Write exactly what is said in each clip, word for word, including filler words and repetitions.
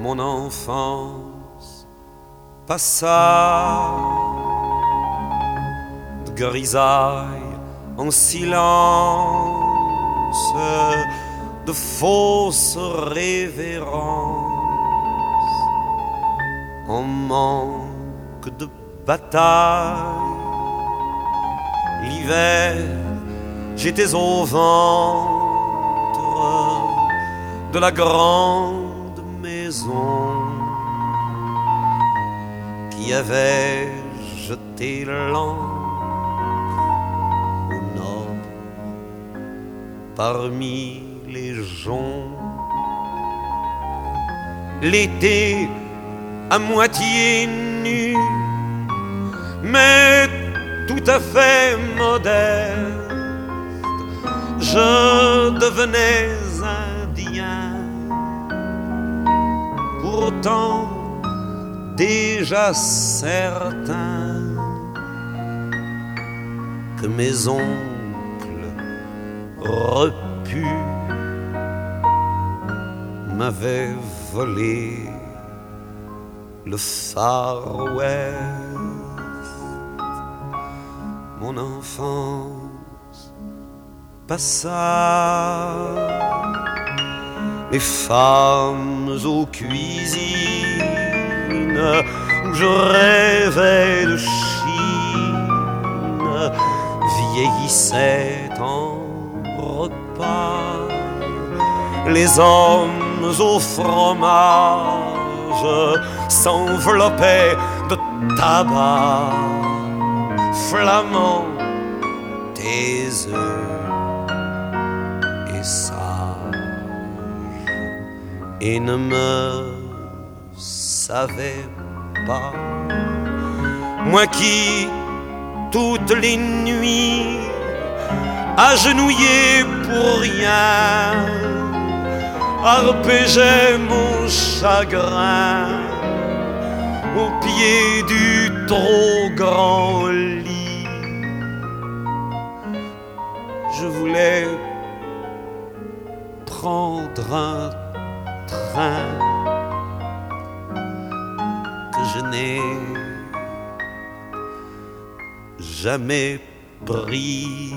mon enfance passa de grisaille en silence, de fausses révérences, en manque de bataille. L'hiver, j'étais au ventre de la grande maison qui avait jeté l'encre au nord parmi les joncs. L'été à moitié nu, mais tout à fait modeste, je devenais indien. Pourtant déjà certain que mes oncles repus m'avaient volé le Far West. Mon enfance passa, les femmes aux cuisines où je rêvais de Chine vieillissaient en repas. Les hommes au fromage s'enveloppaient de tabac flamand, tes œufs et sage, et ne me savais pas, moi qui toutes les nuits agenouillé pour rien arpégeais mon chagrin au pied du trop grand lit. Je voulais prendre un train que je n'ai jamais pris.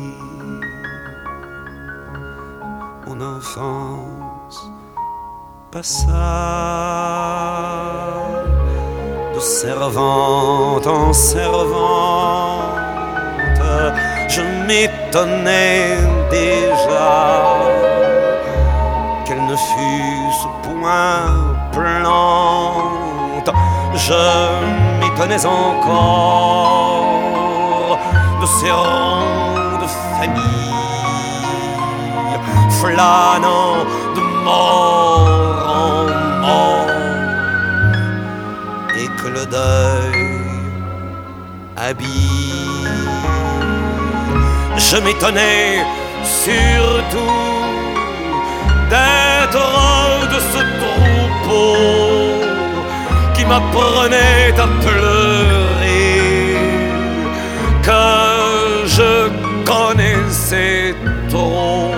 Mon enfance passa de servante en servante. Je m'étonnais déjà qu'elle ne fût point plante. Je m'étonnais encore de ces rangs de famille flânant de mort en mort, et que le deuil habille. Je m'étonnais surtout d'être de ce troupeau qui m'apprenait à pleurer, que je connaissais trop.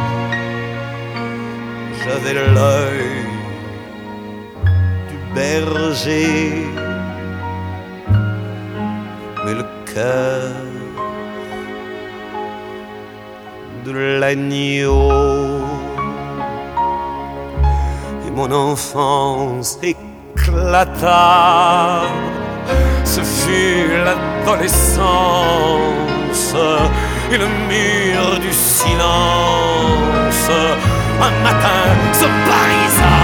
J'avais l'œil du berger, mais le cœur de l'agneau. Et mon enfance éclata, ce fut l'adolescence et le mur du silence. Un matin se barisa,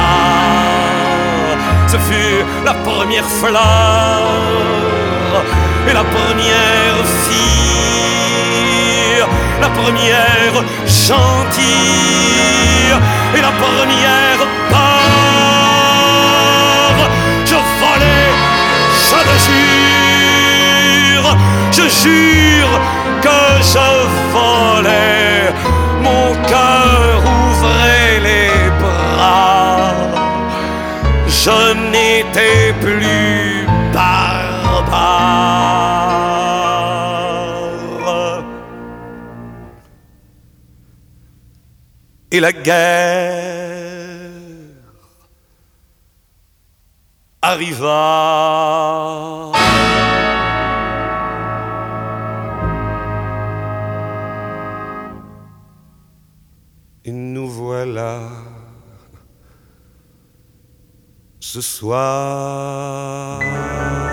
ce fut la première fleur et la première fille, la première gentille et la première part. Je volais, je le jure, je jure que je volais. Mon cœur ouvrait les bras, je n'étais plus barbare. Et la guerre arriva. Et nous voilà ce soir